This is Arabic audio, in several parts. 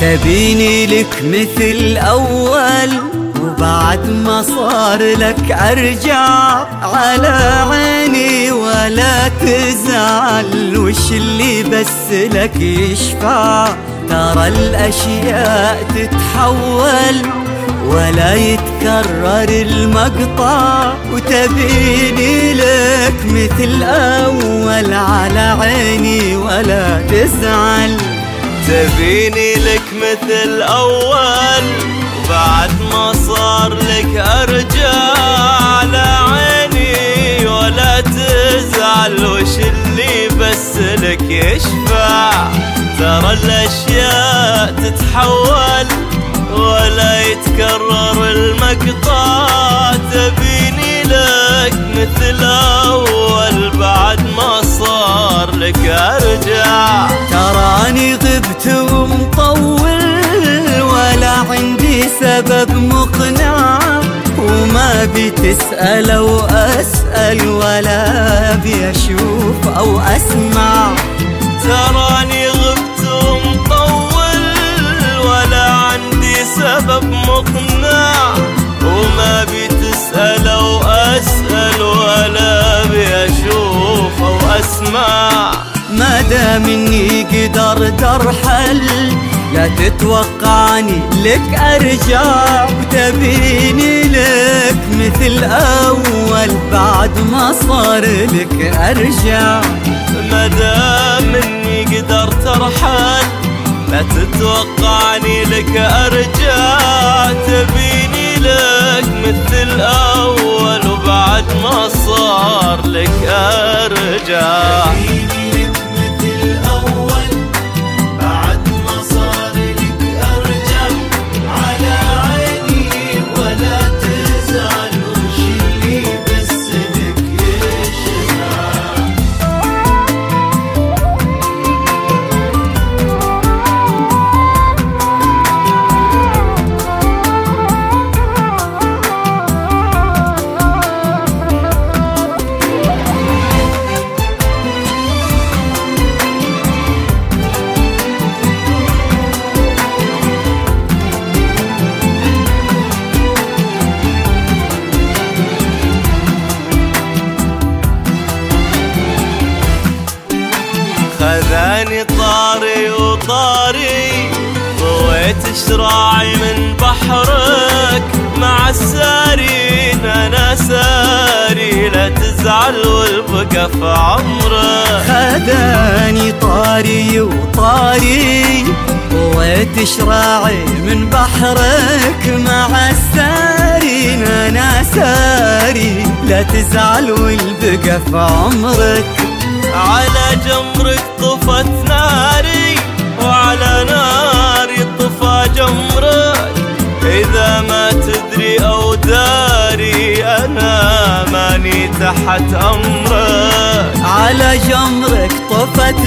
تبيني لك مثل أول وبعد ما صار لك أرجع، على عيني ولا تزعل، وش اللي بس لك يشفع. ترى الأشياء تتحول ولا يتكرر المقطع، وتبيني لك مثل أول، على عيني ولا تزعل. تبيني لك مثل أول وبعد ما صار لك أرجع، على عيني ولا تزعل، وش اللي بس لك يشفع. ترى الأشياء تتحول ولا يتكرر المقطع، تبيني لك مثل أول بعد ما صار لك أرجع. تراني غبت ومطول ولا عندي سبب مقنع، وما بتسأل أو أسأل ولا بيشوف أو أسمع. تراني غبت ومطول ولا عندي سبب مقنع، وما بتسأل أو أسأل ولا بيشوف أو أسمع. ما دام اني قدرت ارحل لا تتوقعني لك ارجع، وتبيني لك مثل اول بعد ما صار لك ارجع. ما دام اني قدرت ارحل لا تتوقعني لك ارجع، تبيني لك مثل اول وبعد ما صار لك ارجع. خذاني طاري وطاري، ضويت شراعي من بحرك، مع السارين انا ساري، لا تزعل والبقى في عمرك. خذاني طاري وطاري، ضويت شراعي من بحرك، مع السارين انا ساري، لا تزعل والبقى في عمرك. على جمرك طفت ناري وعلى ناري طفى جمرك، إذا ما تدري أو داري أنا ماني تحت أمرك. على جمرك طفت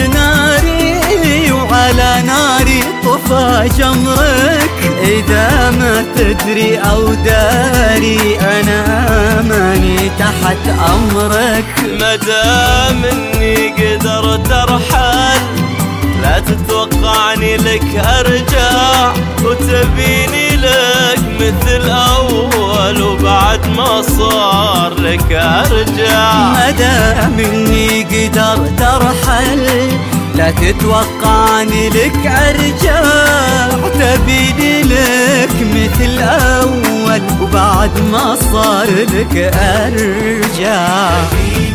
ناري وعلى ناري طفى جمرك، إذا ما تدري أو داري أنا ماني تحت أمرك. مدام إني قدرت أرحل لا تتوقعني لك أرجع، وتبيني لك مثل أول وبعد ما صار لك أرجع. مدام إني قدرت أرحل لا تتوقعني لك أرجع، تبيني لك مثل أول وبعد ما صار لك أرجع.